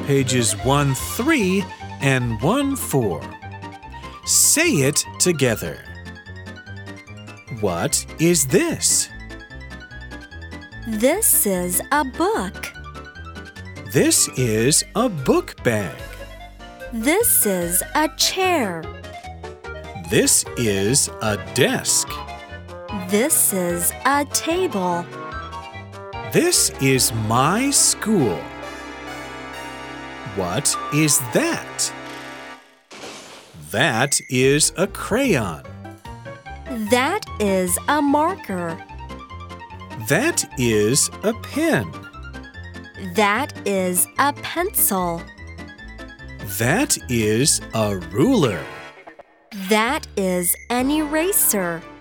pages 1-3 and 1-4. Say it together. What is this? This is a book. This is a book bag. This is a chair. This is a desk. This is a table. This is my school. What is that? That is a crayon. That is a marker. That is a pen. That is a pencil. That is a ruler. That is an eraser.